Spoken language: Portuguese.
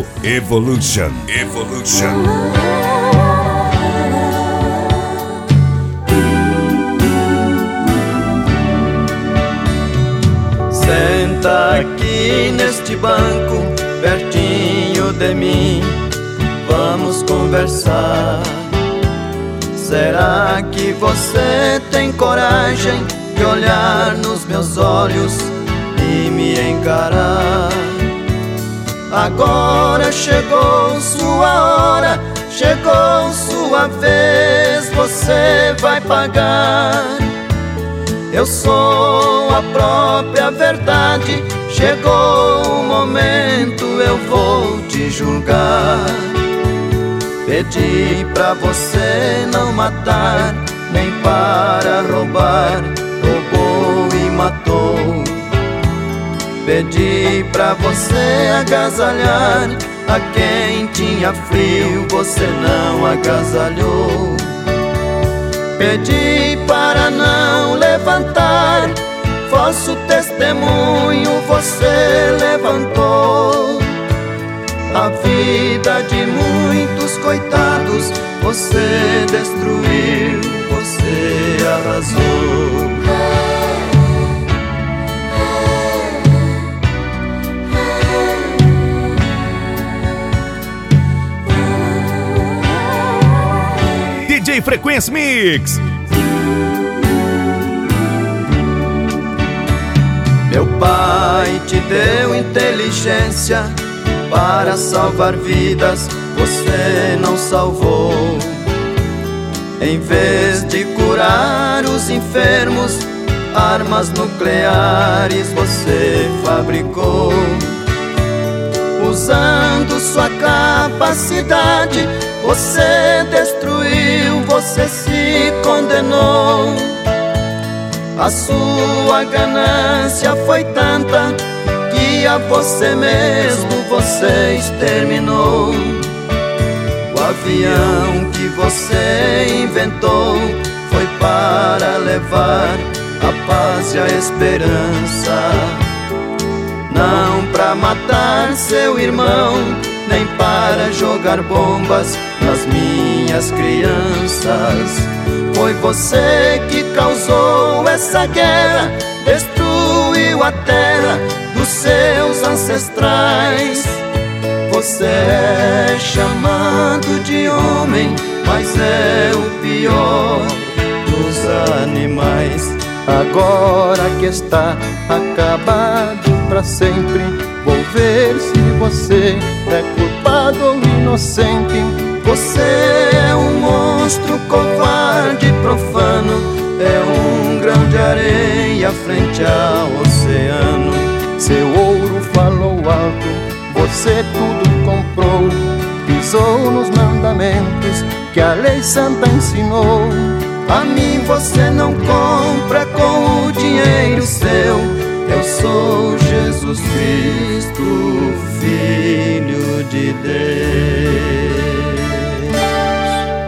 do Evolution. Senta aqui neste banco, pertinho de mim, vamos conversar. Será que você tem coragem de olhar nos meus olhos e me encarar? Agora chegou sua hora, chegou sua vez, você vai pagar. Eu sou a própria verdade, chegou o momento, eu vou te julgar. Pedi pra você não matar, nem para roubar, roubou e matou. Pedi pra você agasalhar a quem tinha frio, você não agasalhou. Pedi para não levantar, falso testemunho você levantou. A vida de muitos coitados você destruiu, você arrasou. DJ Frequência Mix. Meu pai te deu inteligência para salvar vidas, você não salvou. Em vez de curar os enfermos, armas nucleares você fabricou. Usando sua capacidade, você destruiu, você se condenou. A sua ganância foi tanta que a você mesmo você exterminou. O avião que você inventou foi para levar a paz e a esperança, não para matar seu irmão, nem para jogar bombas nas minhas crianças. Foi você que causou essa guerra, destruiu a terra dos seus ancestrais. Você é chamado de homem, mas é o pior dos animais. Agora que está acabado pra sempre, vou ver se você é culpado ou inocente. Você é um monstro covarde, profano, é um grão de areia frente ao oceano. Seu ouro falou alto, você tudo comprou, pisou nos mandamentos que a lei santa ensinou. A mim você não compra